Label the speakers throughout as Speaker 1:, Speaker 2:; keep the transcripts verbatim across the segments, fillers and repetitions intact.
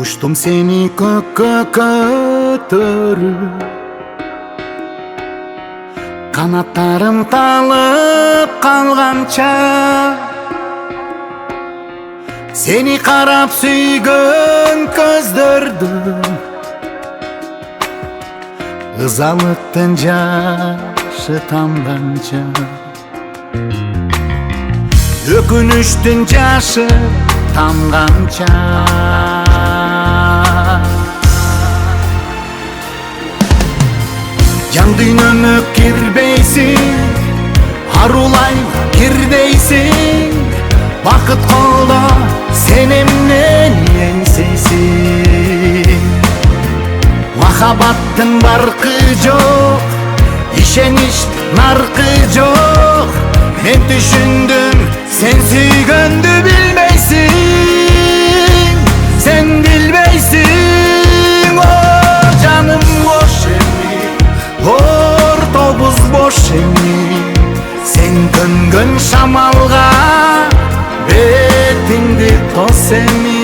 Speaker 1: Uçtum seni kökке kötörüp, kanatlarım talıp kalgança, seni karap süygön көздөрдүм ызалыктын жашы тамганча, өкүнүштүн жашы тамганча. Жан дүйнөмө кирбейсиң, арулай кирдейсиң, бакыт колдо сен эмнен эңсейсиң. Махабаттын баркы жок, ишенич наркы жок, мен түшүндүм сен сүйгөндү билбейсиң, сен билбейсиң. О жаным бош эми, ортобуз бош эми, сен көнгөн шамалга бетиңди тос эми.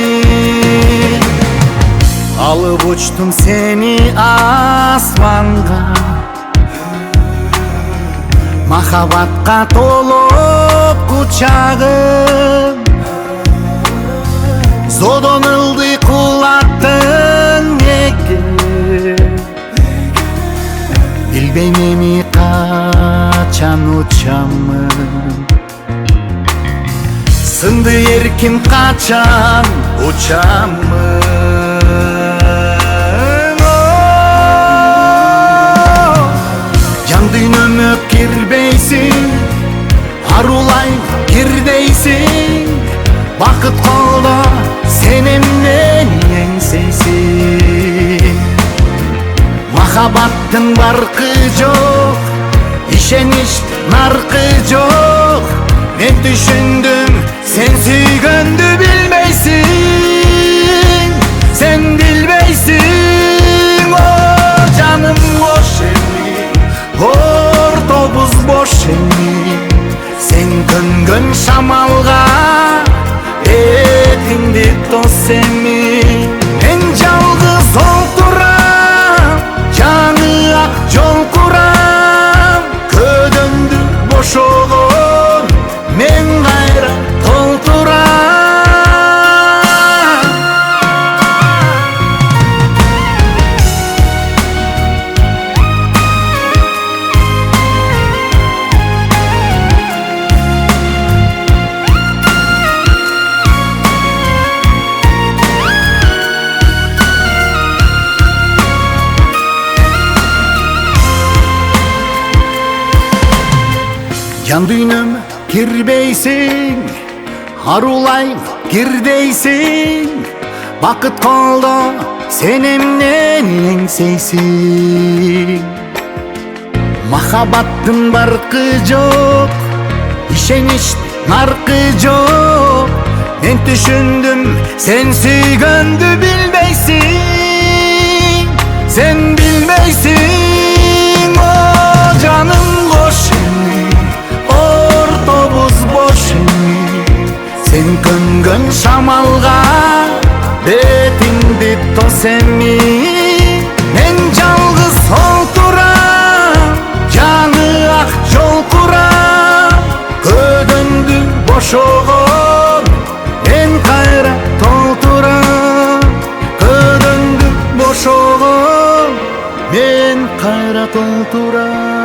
Speaker 1: Алып учтум сени асманга, махабатка толуп кучагым, зодон ылдый кулаттың неге, билбейм эми качан учамын, сынды эркин качан учамын. Жан дүйнөмө кирбейсиң, арулай кирдейсиң, бакыт колдо сен эмнен эңсейсиң. Махабаттын баркы жок, ишенич наркы жок, мен түшүндүм сен сүйгөндү билбейсиң, сен билбейсиң. О жаным бош эми, ортобуз бош эми, сен көнгөн шамалга бетиңди тос эми. Мен жалгыз отурам, жаңы ак жол курам, көдөмдү бошогон мен кайра толтурам. Жан дүйнөм кирбейсиң, арулай кирдейсиң, бакыт колдо сен эмнен эңсейсиң. Махабаттын баркы жок, ишенич наркы жок, мен түшүндүм сен сүйгөндү билбейсиң, сен билбейсиң. О жаным бош эми, ортобуз бош эми, сен көнгөн шамалга бетиңди тос эми. Мен жалгыз отурам, жаңы ак жол курам, көдөмдү бошогон мен кайра толтурам, көдөмдү бошогон мен кайра толтурам.